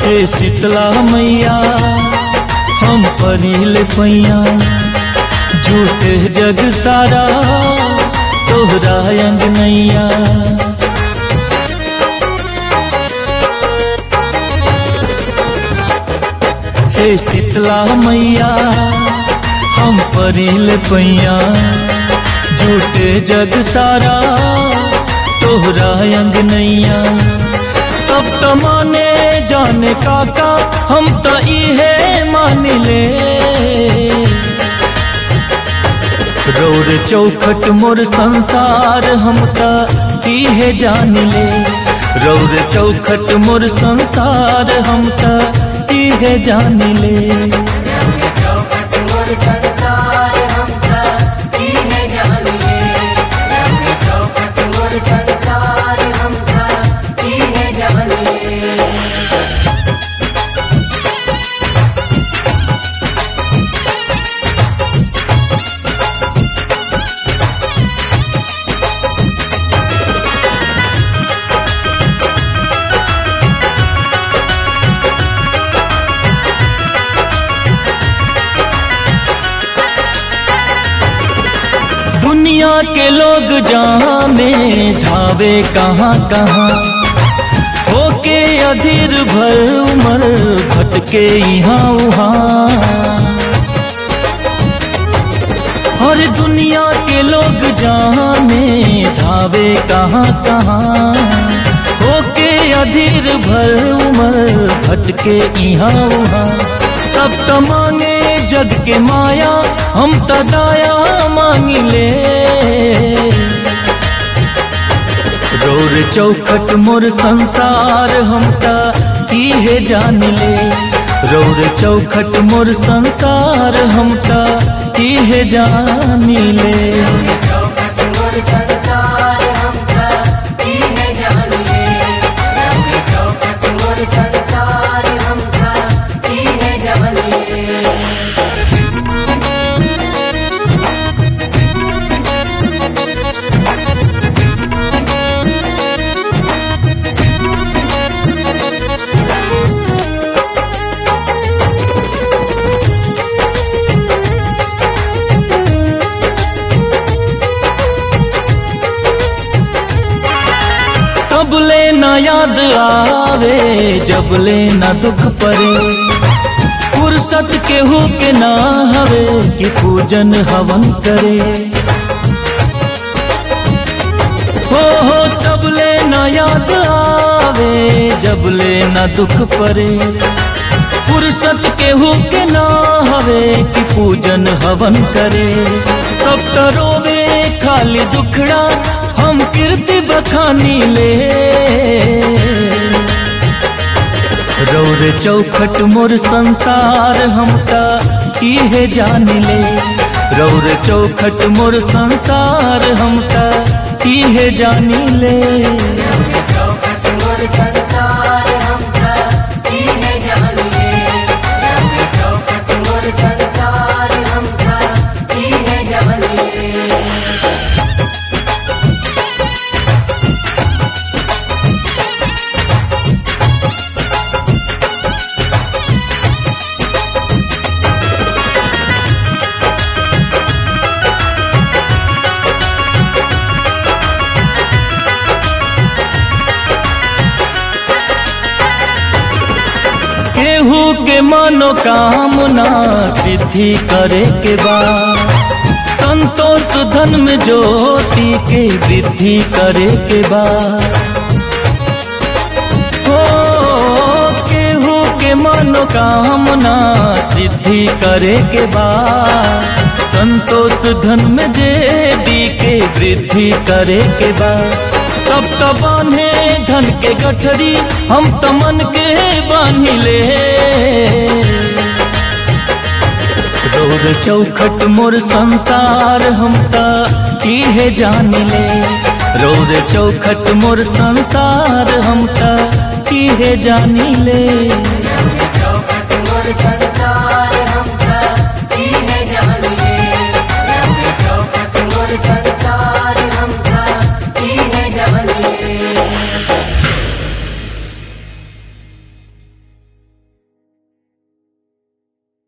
हे शीतला मैया हम परिल पैया, झूठे जग सारा तोहरा अंगनैया। हे शीतला मैया हम परिल पैया, झूठे जग सारा तोहरा अंगनैया। सब त माने जाने काका हम त इहे मान ले, रौर चौखट मोर संसार हम त इहे जान ले। रौर चौखट मोर संसार हम त इहे जान ले। दुनिया के लोग जाने धावे कहाँ कहाँ, होके अधीर भर उमर भटके यहाँ वहाँ। और दुनिया के लोग जाने धावे कहाँ कहाँ, होके अधीर भर उमर भटके यहाँ वहाँ। सब त मांगे जग के माया हम त दाया मांगी ले, रौर चौखट मोर संसार हम त इहे जान ले। रौर चौखट मोर संसार हम त इहे जान ले। जबले न याद आवे जबले न दुख परे, फुर्सत केहू के ना हवे कि पूजन हवन करे। हो तबले न याद आवे जबले न दुख परे, फुर्सत केहू के ना हवे कि पूजन हवन करे। सब त रोवे खाली दुखड़ा हम कीर्ति बखानी ले, रौर चौखट मोर संसार हम त इहे जान ले। रौर चौखट मोर संसार हम त इहे जान ले। केहू के मनोकामना सिद्धि करे के बाद, संतोष धन में ज्योति के वृद्धि करे के बाद। हो केहू के मनोकामना सिद्धि करे के बाद, संतोष धन में जेडी के वृद्धि करे के बाद। सब त बांधे धन के गठरी हम त मन के बांध ले, रौर चौखट मोर संसार हम त इहे जान ले। रौर चौखट मोर संसार हम त इहे जान ले।